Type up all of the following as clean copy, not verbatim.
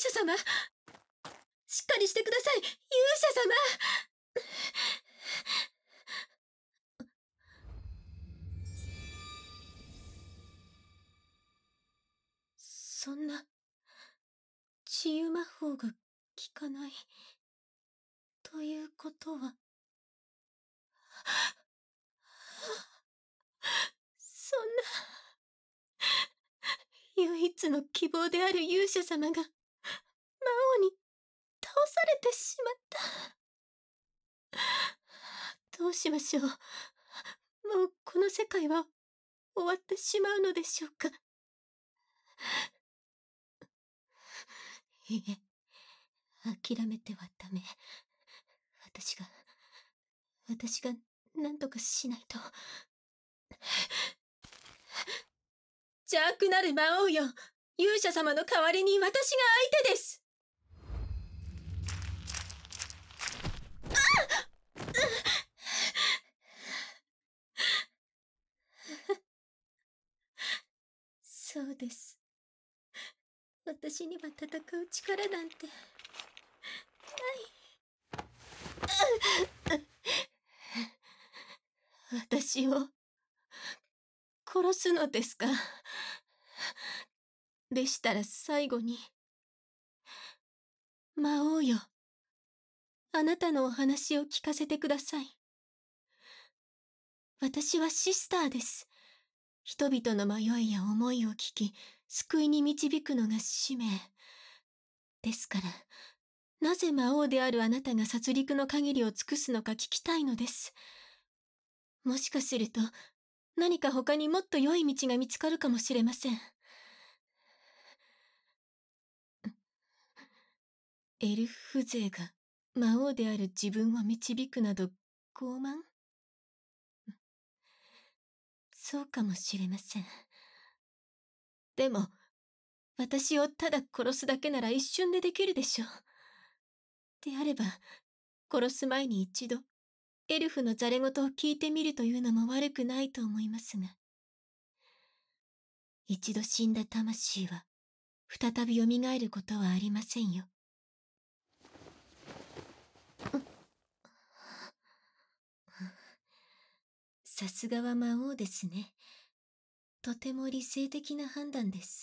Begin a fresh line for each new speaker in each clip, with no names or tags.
者様。しっかりしてください、勇者様。そんな、治癒魔法が効かない。ということは、そんな、唯一の希望である勇者様が、魔王に倒されてしまった。どうしましょう。もうこの世界は終わってしまうのでしょうか。いえ、諦めてはダメ。私が何とかしないと。邪悪なる魔王よ、勇者様の代わりに私が相手です。そうです。私には戦う力なんてない。私を殺すのですか。でしたら最後に、魔王よ、あなたのお話を聞かせてください。私はシスターです。人々の迷いや思いを聞き、救いに導くのが使命。ですから、なぜ魔王であるあなたが殺戮の限りを尽くすのか聞きたいのです。もしかすると、何か他にもっと良い道が見つかるかもしれません。エルフ勢が魔王である自分を導くなど傲慢？そうかもしれません。でも、私をただ殺すだけなら一瞬でできるでしょう。であれば、殺す前に一度、エルフのざれ言を聞いてみるというのも悪くないと思いますが。一度死んだ魂は、再び蘇ることはありませんよ。さすがは魔王ですね。とても理性的な判断です。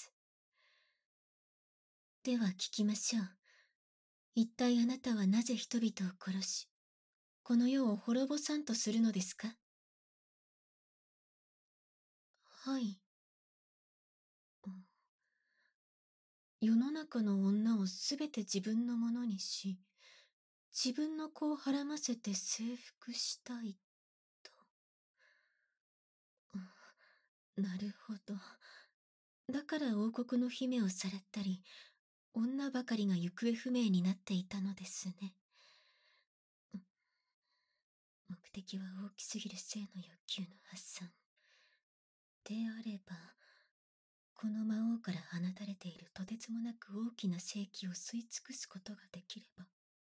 では聞きましょう。一体あなたはなぜ人々を殺し、この世を滅ぼさんとするのですか？はい。世の中の女をすべて自分のものにし、自分の子をはらませて征服したいと。なるほど。だから王国の姫をさらったり、女ばかりが行方不明になっていたのですね。目的は大きすぎる性の欲求の発散。であれば、この魔王から放たれているとてつもなく大きな正気を吸い尽くすことができれば。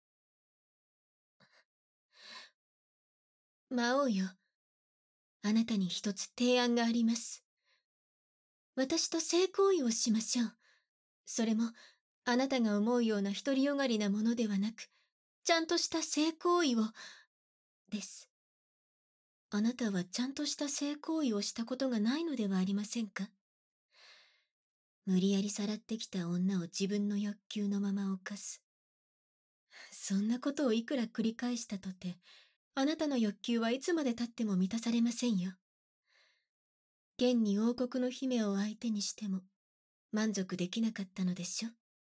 魔王よ、あなたに一つ提案があります。私と性行為をしましょう。それも、あなたが思うような独りよがりなものではなく、ちゃんとした性行為を、です。あなたはちゃんとした性行為をしたことがないのではありませんか？無理やりさらってきた女を自分の欲求のまま犯す。そんなことをいくら繰り返したとて、あなたの欲求はいつまで経っても満たされませんよ。現に王国の姫を相手にしても、満足できなかったのでしょ。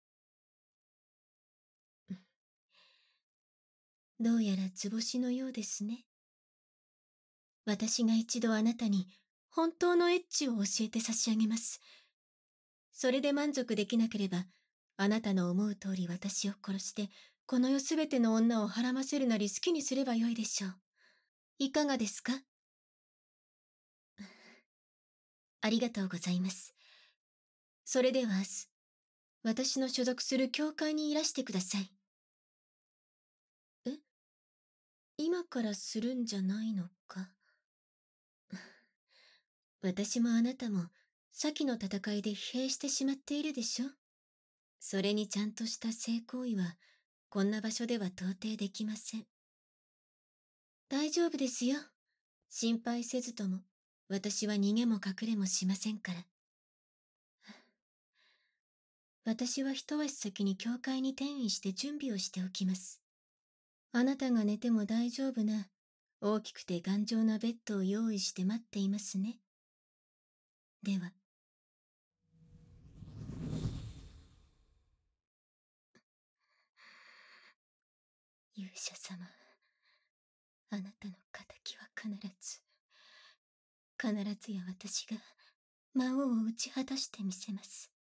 どうやら図星のようですね。私が一度あなたに本当のエッチを教えて差し上げます。それで満足できなければ、あなたの思う通り私を殺して、この世すべての女をはらませるなり好きにすればよいでしょう。いかがですか？ありがとうございます。それでは明日、私の所属する教会にいらしてください。え？今からするんじゃないのか？私もあなたも、先の戦いで疲弊してしまっているでしょ？ それにちゃんとした性行為は、こんな場所では到底できません。大丈夫ですよ。心配せずとも、私は逃げも隠れもしませんから。私は一足先に教会に転移して準備をしておきます。あなたが寝ても大丈夫な、大きくて頑丈なベッドを用意して待っていますね。では。勇者様、あなたの仇は必ずや私が魔王を打ち果たしてみせます。